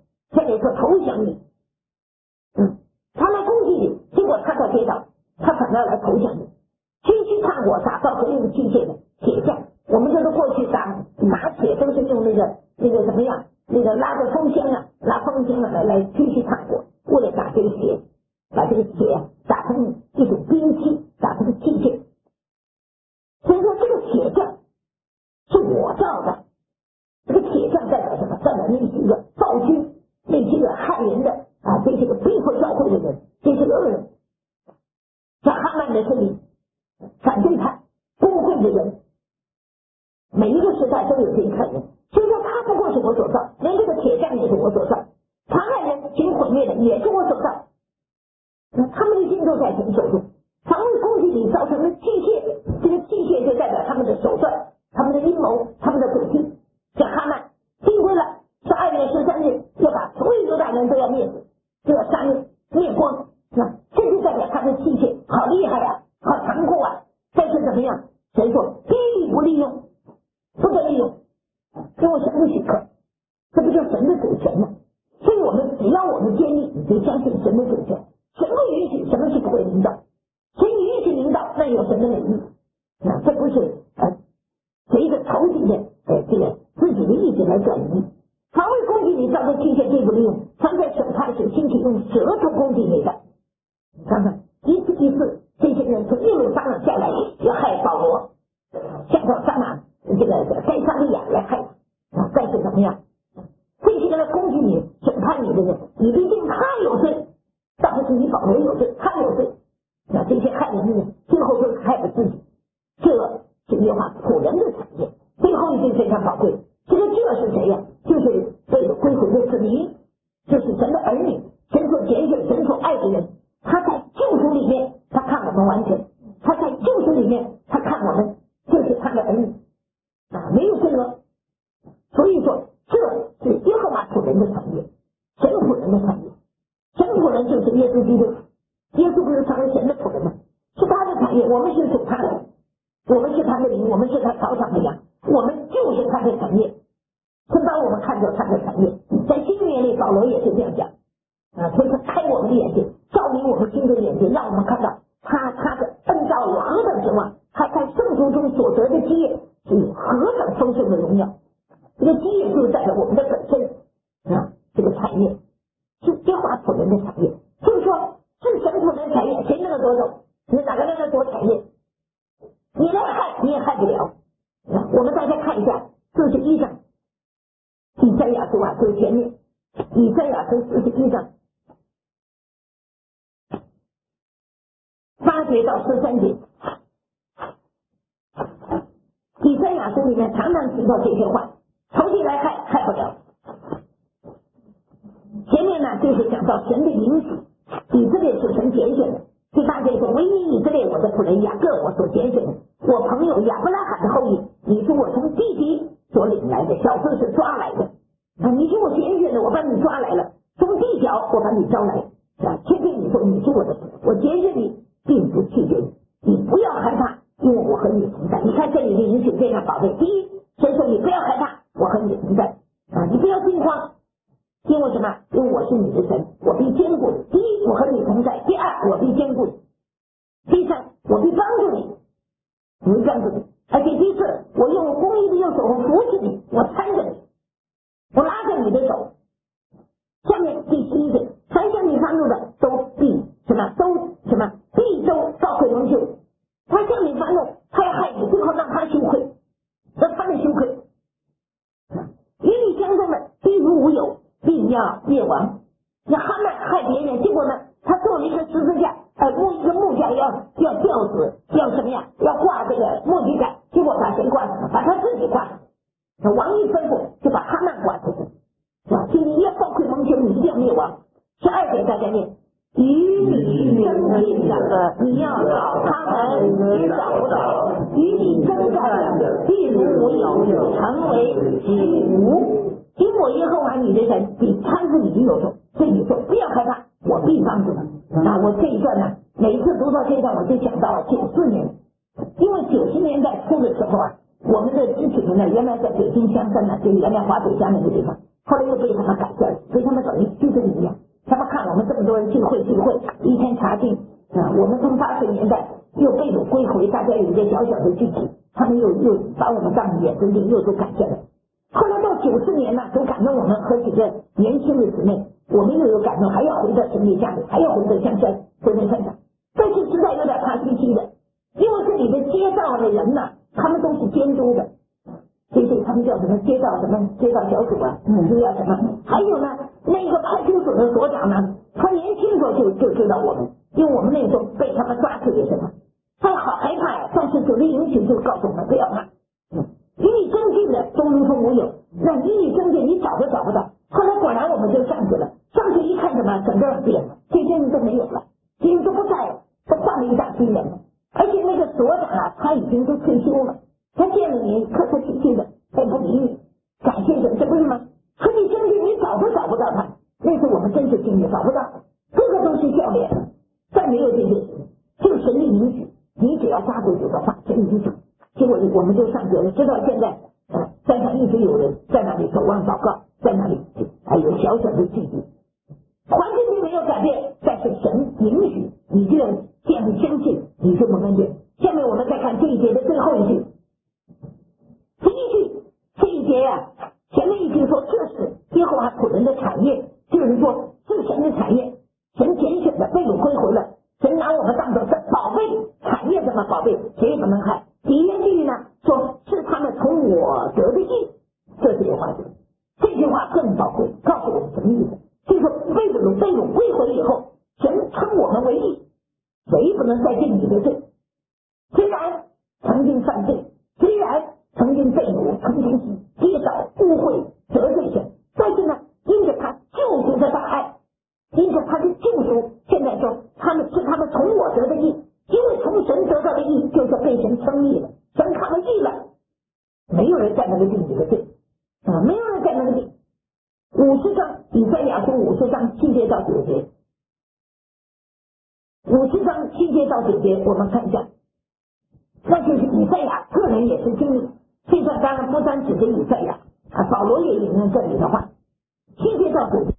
也说投降你，嗯，他来攻击你，结果他才跌倒，他反而来投降你。军需炭火打造何用器械的铁匠，我们这都过去打拿铁都是用那个那个怎么样，那个拉着风箱啊，拉风箱啊来来军需炭火，为了打这个铁，把这个铁打成一种兵器，打成器械。所以说这个铁匠是我造的，这个铁匠代表什么？代表那些个暴君，那些个害人的啊，这些个逼迫教会的人，这些个恶人。像哈曼的是你反对他工会的人，每一个时代都有这一派人。所以说他不过是我所造，连这个铁匠也是我所造，残害人行毁灭的也是我所造。那他们的心都在神手中，防卫攻击你造成的器械，这个器械就代表他们的手段，他们的阴谋，他们的诡计。像哈曼定规了，是二月十三日要把所有犹大人都要灭死，都要杀灭灭光。那这就代表他的器械好厉害啊，好残酷啊！但是怎么样？神说必不利用，不得利用，因为神的许可，这不就神的主权吗？所以我们只要我们坚定，你就相信神的主权，神不允许什么是不会领导，神允许领导，那有神的美意。那这不是呃随着仇敌的呃这个自己的意志来转移。防卫攻击你造成器械必不利用，常在审判时兴起用舌头攻击你的。你看看一次一次，这些人从耶路撒冷下来要害保罗，下到撒马这个该撒利亚来害啊，但是怎么样？这些人来攻击你、审判你的人，你毕竟他有罪，倒不是你保罗有罪，他有罪。那这些害人的人，最后都是害了自己。这是耶和华仆人的产业。最后一句非常宝贵，这个这是谁呀？就是为了归回的子民，就是神的儿女，神所拣选、神所爱的人。他在救赎里面，他看我们完全；他在救赎里面，他看我们就是他的儿女啊，没有罪恶。所以说，这是耶和华仆人的产业，神仆人的产业。神仆人就是耶稣基督，耶稣不是成为神的仆人吗？是他的产业，我们是属他的，我们是他的灵，我们是他草场的羊，我们就是他的产业。他把我们看作他的产业，在新约里，保罗也是这样讲啊，所以他开我们的眼睛，照明我们心的眼睛，让我们看到他他的恩召有何等指望，他在圣徒中所得的基业是有何等丰盛的荣耀。这个基业就是代表我们的本身啊，这个产业是耶和华仆人的产业。就是说，是神仆人的产业，谁能够夺走？你哪个能够夺产业？你来害你也害不了。我们大家看一下四十一章，以赛亚书啊，最前面，以赛亚书四十一章八节到十三节，以赛亚书里面常常提到这些话，仇敌来害害不了。前面呢就是讲到神的允许，以色列是神拣选的。第八节说，唯一以色列我的仆人雅各我所拣选的，我朋友亚伯拉罕的后裔，你是我从地底所领来的，小子是抓来的啊，你是我拣选的，我把你抓来了，从地角我把你招来啊，天天你说你是我的，我拣选你，并不拒绝你，你不要害怕，因为我和你同在。你看这里的允许非常宝贝，第一，神说你不要害怕，我和你同在啊，你不要惊慌。因为什么？因为我是你的神，我必坚固你。第一，我和你同在；第二，我必坚固你；第三，我必帮助你，我必帮助你。而且第四，我用公义的右手扶持你，我搀着你，我拉着你的手。下面第七节，凡向你发怒的，都必什么？都什么？必都遭悔蒙羞。他向你发怒，他要害你，最后让他羞愧，让他们羞愧。与你相争的，必如无有。必要灭亡。那哈曼害别人，结果呢，他做了一个十字架，呃，木一个木架要要吊死，要什么呀？要挂这个木具架，结果把谁挂死了？把他自己挂死。那王一吩咐就把哈曼挂死了。啊，所以你要暴愧蒙羞，你一定要灭亡。十二节大家念，与你争竞的，你要找他们，也找不着；与你征战的，必如无有，成为己无。因我耶和华你的神必搀扶你的右手，所以你说不要害怕，我必帮助你。啊，我这一段呢，每一次读到这段，我就想到了九四年，因为九十年代初的时候啊，我们的支取们呢，原来在北京香山呢，就原来华北乡那个地方， 后来又被他们改掉了，所以他们等于就这个一样。他们看我们这么多人聚会聚会，一天查经啊，我们从八十年代又被掳归回，大家有一个小小的聚集，他们又又把我们当眼中钉，又都改掉了。后来到九四年呢，都感动我们和几个年轻的姊妹，我们又有感动，还要回到神里家里，还要回到香山回到山上，但是实在有点怕兮兮的，因为这里的街道的人呢，他们都是监督的。所以他们叫什么街道什么街道小组啊，嗯，又叫什么？还有呢，那个派出所的所长呢，他年轻时候就就知道我们，因为我们那个时候被他们抓去也是他，他好害怕呀。但是主力营群就告诉我们不要怕，嗯，与你争竞的都如同无有，那与你争竞你找都找不到。后来果然我们就上去了，上去一看什么，整个变了，这些人都没有了，这些人都不在了，都换了一大批人了，而且那个所长啊，他已经都退休了。他见了你客客气气的，他不理你，感谢神，这不是吗？可你真的你找都找不到他，那时候我们真是经历找不到，个个都是笑脸，再没有这些事，就神的允许，你只要抓住主的话，神允许。结果我们就上学了，直到现在，呃，山上一直有人在那里守望祷告，在那里还有小小的聚集，环境并没有改变，但是神允许，你就要这样相信，你就能恩典。下面我们再看这一节的最后一句。第一句，这一节呀、啊，前面一句说这是耶和华仆人的产业，就是说是神的产业，神拣选的，被掳归回了，神拿我们当做是宝贝产业，怎么宝贝？谁也不能害。第一句呢，说是他们从我得的义，这是有话说。这句话更宝贵，告诉我们什么意思？就是说被掳被掳归回以后，神称我们为义，谁不能再定你的罪？虽然曾经犯罪，虽然曾经被掳，曾经跌倒、污秽、得罪神，但是呢，因着他救赎的大爱，因着他的救赎，现在说他们是他们从我得的义，因为从神得到的义，就是被神称义了，神看了义了，没有人在那个地里的罪啊，没有人在那个地。五十章以赛亚书五十章七节到九节，五十章七节到九节，我们看一下。那就是以赛亚个人也是经历，这个当然不单指着以赛亚，啊，保罗也引用这里的话，七节到九节。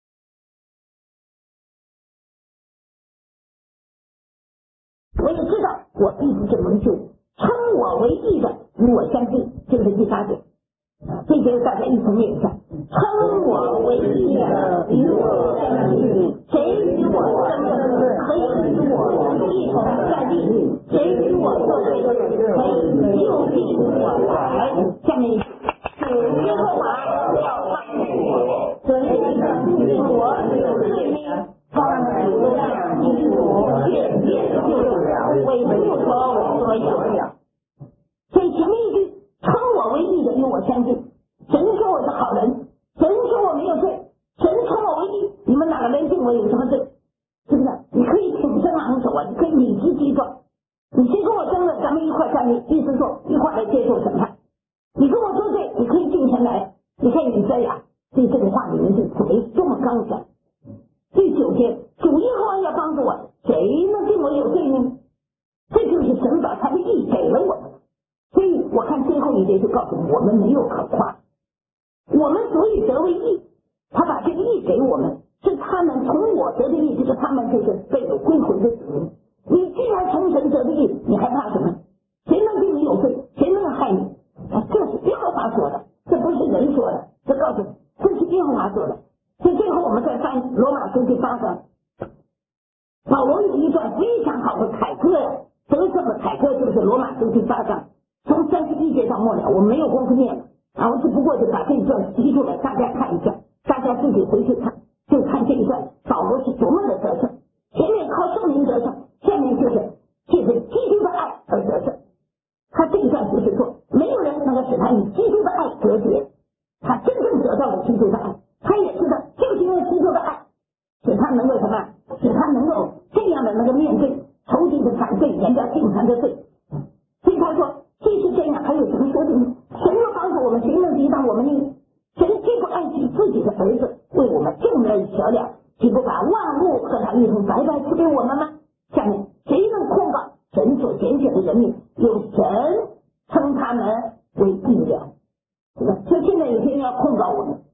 我也知道我必不是蒙羞，称我为义的与我相近，这是第八节。这节大家一同念一下，称我为义的与我相近，谁与我争论，可以与我一同站立，谁与我作对，可以就近我来。下面一句，主耶和华要帮助我，谁能令我有罪呢？他们不让因我渐渐就了，为不说我所有了。所以前面一句，称我为义的与我相近，神说我是好人，神说我没有罪，神称我为义，你们哪个人定我有什么罪？是不是？你可以挺身昂首啊，你可以理直气壮，你先跟我争论，咱们一块站立，意思说一块来接受审判。你跟我作对，你可以进前来。你看以赛亚对这个话里面是嘴这么刚强。第九节，主耶和华要帮助我，谁能定我有罪呢？这就是神把他的义给了我们。所以我看最后一节就告诉我们，我们没有可夸，我们所以得为义，他把这个义给我们，是他们从我得的义，就是他们就是被我归回的子民。你既然从神得的义，你还怕什么？谁能对你有罪？谁能害你？啊，这是耶和华说的，这不是人说的，这告诉你，这是耶和华说的。所以最后我们再翻罗马书第八章，保罗有一段非常好的凯歌呀，得胜的凯歌就是罗马书第八章。从三十一节到末了，我没有功夫念了啊，我只不过就把这一段提出来，大家看一下，大家自己回去看，就看这一段保罗是多么的得胜。前面靠圣灵得胜，下面就是借着基督的爱而得胜。他这一段就是说，没有人能够使他与基督的爱隔绝，他真正得到了基督的爱，他也知道就是因为基督的爱，使他能够什么？使他能够这样的能够面对仇敌的反对，人家定他的罪。所以他说。即使这样，还有什么说的呢？神若帮助我们，谁能抵挡我们呢？神既不爱惜自己的儿子，为我们众人舍了，岂不把万物和他一同白白赐给我们吗？下面谁能控告神所拣选的人民？有神称他们为义了，是吧？所以现在有些人要控告我们，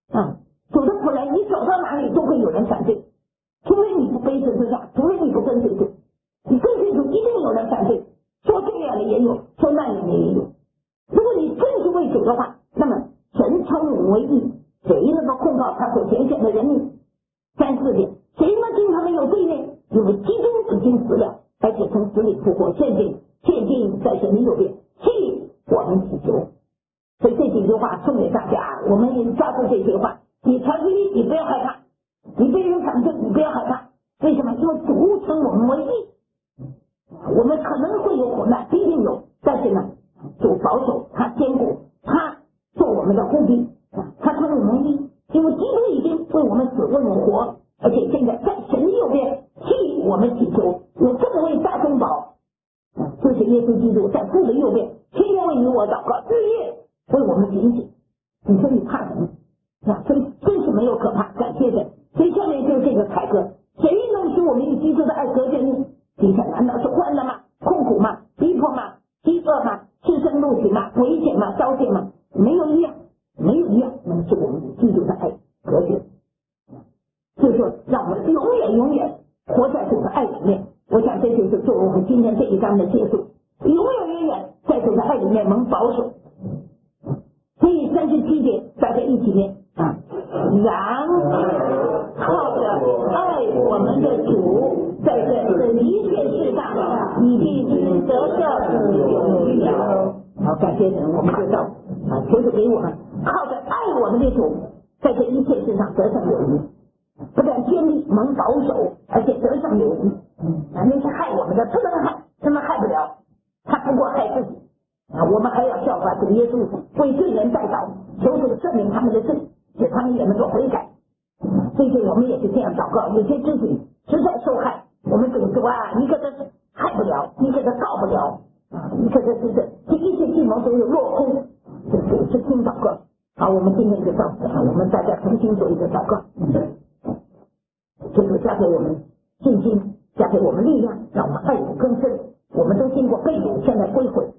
啊，主的仆人，你走到哪里都会有人反对，除非你不背十字架，除非你不跟随主，你跟随主一定有人反对，说这样的也有，说那样的也有。如果你真是为主的话，那么神称我们为义，谁能够控告他所拣选的人民？三四点，谁能定他们有罪呢？因为基督已经死了，而且从死里复活，现今现今在神的右边，替我们祈求。所以这几句话送给大家，我们也抓住这句话，你传福音，你不要害怕，你被人反对，你不要害怕。为什么？因为主称我们为义，我们可能会有苦难，必定有，但是呢，主保守，他坚固，他做我们的护庇，他称我们为义，因为基督已经为我们死，为我们活，而且现在在神的右边替我们祈求，有这么位大中保，就是耶稣基督在父的右边，天天为你我祷告，日夜为我们警醒。你说你怕什么？啊，所以真是没有可怕，感谢神。所以下面就是这个凯歌，谁能使我们与基督的爱隔绝呢？底下难道是患难吗？痛苦吗？逼迫吗？饥饿吗？赤身露体吗？危险吗？刀剑吗？没有一样，没有一样能使我们与基督的爱隔绝。就是说，让我们永远永远活在主的爱里面。我想这就是作为我们今天这一章的结束，永远永远在主的爱里面能保守。所以三十七节大家一起念啊，然靠着爱我们的主，在这这一切事上，你必须得胜有余了。好，感谢神，我们就到啊，求主给我们靠着爱我们的主，在这一切事上得胜有余。不但天力能保守，而且得胜有余。啊，那些害我们的不能害，他们害不了，他不过害自己。啊，我们还要效法主耶稣，为罪人代祷，求主赦免他们的罪，使他们也能够悔改。最近我们也是这样祷告，有些肢体实在受害，我们主说啊，你可这是害不了，你可这告不了，啊，你可这是这这一切计谋都有落空，这主是听祷告。好，我们今天就到此啊，我们大家重新做一个祷告。求主加给我们信心，加给我们力量，让我们爱主更深。我们都经过被掳，现在归回，